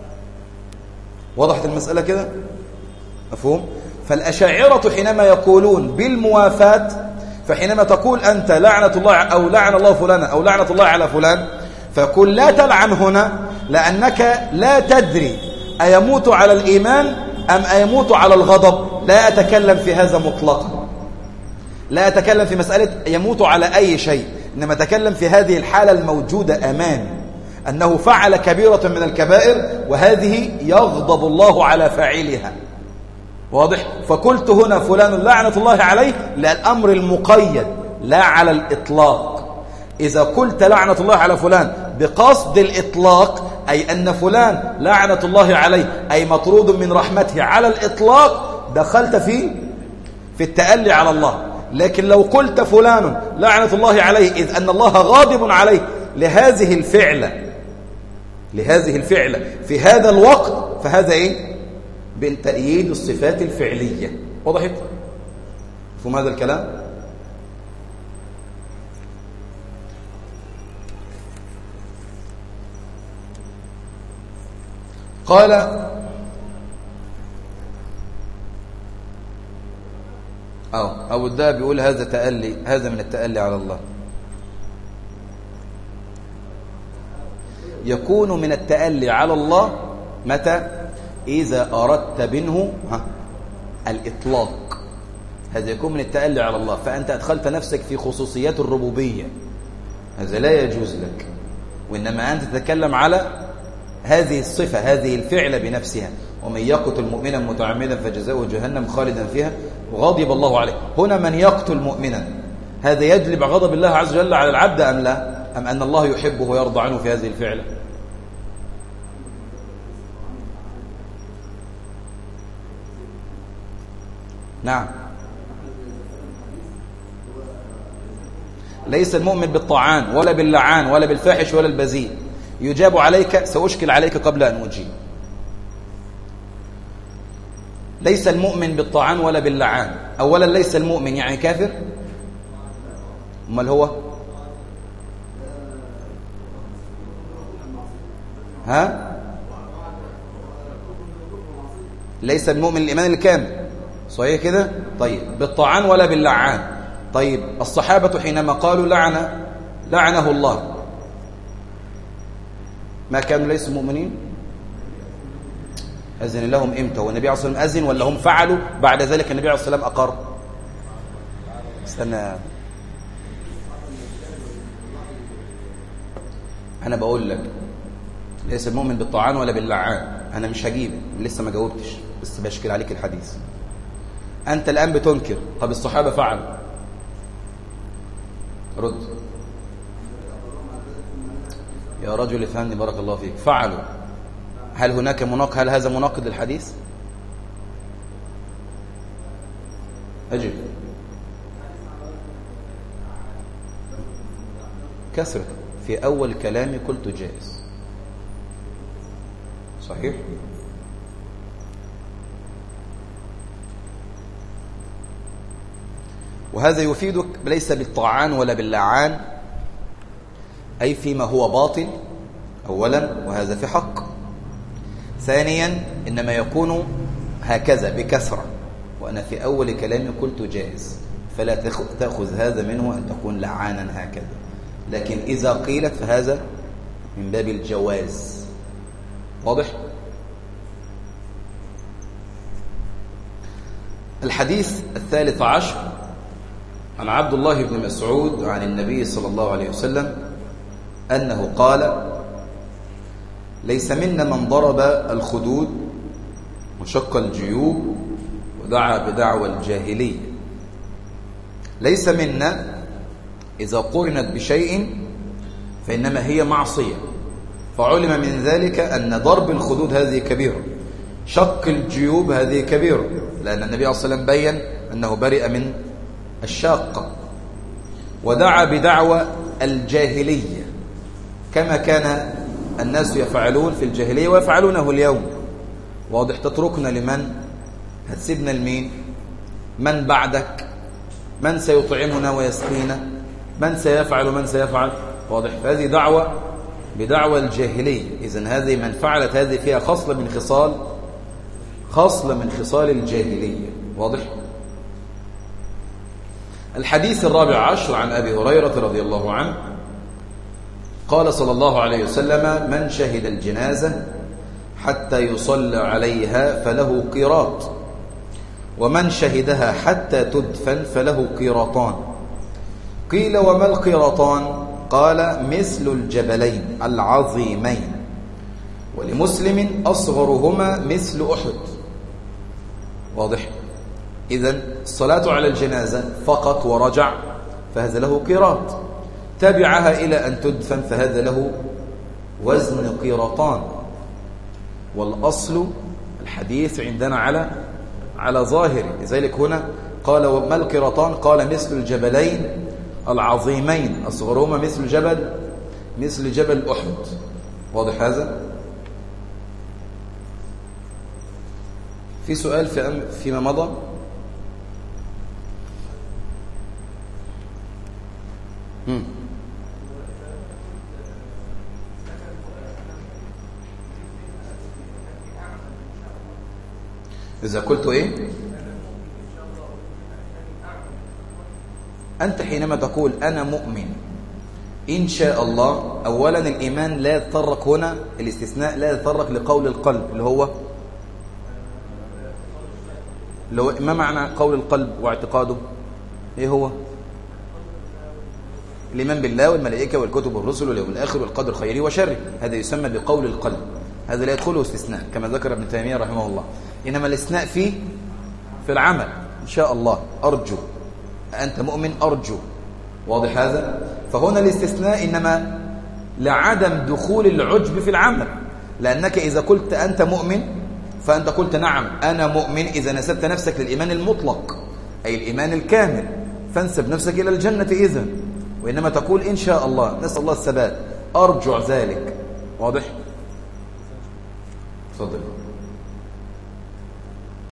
وضحت المسألة كده؟ مفهوم؟ فالأشاعرة حينما يقولون بالموافاة، فحينما تقول أنت لعنة الله أو لعن الله فلانا أو لعنة الله على فلان، فيقول لا تلعن هنا لأنك لا تدري أيموت على الإيمان أم أيموت على الغضب. لا أتكلم في هذا مطلقا، لا أتكلم في مسألة يموت على أي شيء، إنما أتكلم في هذه الحالة الموجودة أمامي أنه فعل كبيرة من الكبائر وهذه يغضب الله على فاعلها، واضح؟ فقلت هنا فلان لعنة الله عليه للأمر المقيد لا على الإطلاق. إذا قلت لعنة الله على فلان بقصد الإطلاق أي أن فلان لعنة الله عليه أي مطرود من رحمته على الإطلاق، دخلت في في التألي على الله. لكن لو قلت فلان لعنة الله عليه إذ أن الله غاضب عليه لهذه الفعلة لهذه الفعلة في هذا الوقت، فهذا إيه؟ بالتأييد الصفات الفعلية. وضحت؟ فهم هذا الكلام؟ قال أو أو الداء بيقول هذا تألي، هذا من التألي على الله. يكون من التألي على الله متى؟ إذا أردت منه ها الإطلاق، هذا يكون من التألي على الله، فأنت أدخلت نفسك في خصوصيات الربوبية، هذا لا يجوز لك، وإنما أنت تتكلم على هذه الصفة، هذه الفعلة بنفسها. ومن يقتل مؤمنا متعمدا فجزاؤه جهنم خالدا فيها وغضب الله عليه. هنا من يقتل مؤمنا هذا يجلب غضب الله عز وجل على العبد أم لا؟ أم أن الله يحبه ويرضى عنه في هذه الفعلة؟ نعم، ليس المؤمن بالطاعان ولا باللعان ولا بالفاحش ولا البذيء. يجاب عليك، سأشكل عليك قبل أن أجيب. ليس المؤمن بالطاعان ولا باللعان. أولا ليس المؤمن يعني كافر؟ أمال هو؟ ها؟ ليس المؤمن الإيمان الكامل، صحيح كده؟ طيب، بالطاعان ولا باللعان. طيب، الصحابة حينما قالوا لعن لعنه الله ما كانوا ليسوا مؤمنين؟ أذن لهم إمتى؟ والنبي عليه الصلاة والسلام أذن ولا هم فعلوا بعد ذلك النبي عليه الصلاة والسلام أقر؟ استنى، أنا بقول لك ليس المؤمن بالطاعان ولا باللعان. أنا مش هجيب، لسه ما جاوبتش، بس بشكل عليك الحديث. أنت الآن بتنكر، طب الصحابة فعلوا، رد يا رجل افهمني بارك الله فيك. فعلوا، هل هناك مناقض؟ هل هذا مناقض للحديث؟ أجل كسرك في أول كلامي قلت جائز، صحيح؟ وهذا يفيدك ليس بالطاعان ولا باللعان، أي فيما هو باطل أولا، وهذا في حق. ثانيا إنما يكون هكذا بكثرة، وأنا في أول كلامي قلت جائز، فلا تأخذ هذا منه أن تكون لعانا هكذا، لكن إذا قيلت فهذا من باب الجواز. واضح؟ الحديث الثالث عشر عن عبد الله بن مسعود عن النبي صلى الله عليه وسلم أنه قال: ليس منا من ضرب الخدود وشق الجيوب ودعا بدعوى الجاهلية. ليس منا إذا قرنت بشيء فإنما هي معصية، فعلم من ذلك أن ضرب الخدود هذه كبيرة، شق الجيوب هذه كبيرة، لأن النبي عليه الصلاة والسلام بين أنه برئ من الشاقة. ودعا بدعوى الجاهلية كما كان الناس يفعلون في الجاهلية ويفعلونه اليوم. واضح؟ تتركنا لمن؟ هتسيبنا لمين؟ من بعدك؟ من سيطعمنا ويسقينا؟ من سيفعل ومن سيفعل؟ واضح؟ فهذه دعوة بدعوى الجاهلية. إذن هذه من فعلت هذه فيها خصلة من خصال خصلة من خصال الجاهلية. واضح؟ الحديث الرابع عشر عن أبي هريرة رضي الله عنه قال صلى الله عليه وسلم: من شهد الجنازة حتى يصلى عليها فله قيراط، ومن شهدها حتى تدفن فله قيراطان. قيل: وما القيراطان؟ قال: مثل الجبلين العظيمين. ولمسلم: أصغرهما مثل أحد. واضح؟ إذن الصلاة على الجنازة فقط ورجع فهذا له قيراط، تبعها إلى أن تدفن فهذا له وزن قيراطان. والأصل الحديث عندنا على على ظاهره، لذلك هنا قال: وما القيراطان؟ قال: مثل الجبلين العظيمين، أصغرهما مثل جبل مثل جبل أحد. واضح هذا؟ في سؤال في فيما مضى؟ مم. إذا قلت إيه؟ أنت حينما تقول أنا مؤمن إن شاء الله. أولا الإيمان لا يتطرق هنا، الاستثناء لا يتطرق لقول القلب اللي هو اللي هو ما معنى قول القلب واعتقاده؟ إيه هو؟ الإيمان بالله والملائكة والكتب والرسل واليوم الآخر والقدر خيره وشره، هذا يسمى بقول القلب، هذا لا يدخله استثناء كما ذكر ابن تيمية رحمه الله. إنما الاستثناء فيه في العمل. إن شاء الله أرجو، أنت مؤمن أرجو، واضح هذا؟ فهنا الاستثناء إنما لعدم دخول العجب في العمل، لأنك إذا قلت أنت مؤمن فأنت قلت نعم أنا مؤمن، إذا نسبت نفسك للإيمان المطلق أي الإيمان الكامل، فانسب نفسك إلى الجنة إذن. وإنما تقول إن شاء الله، نسأل الله الثبات، أرجع ذلك. واضح؟ تفضل.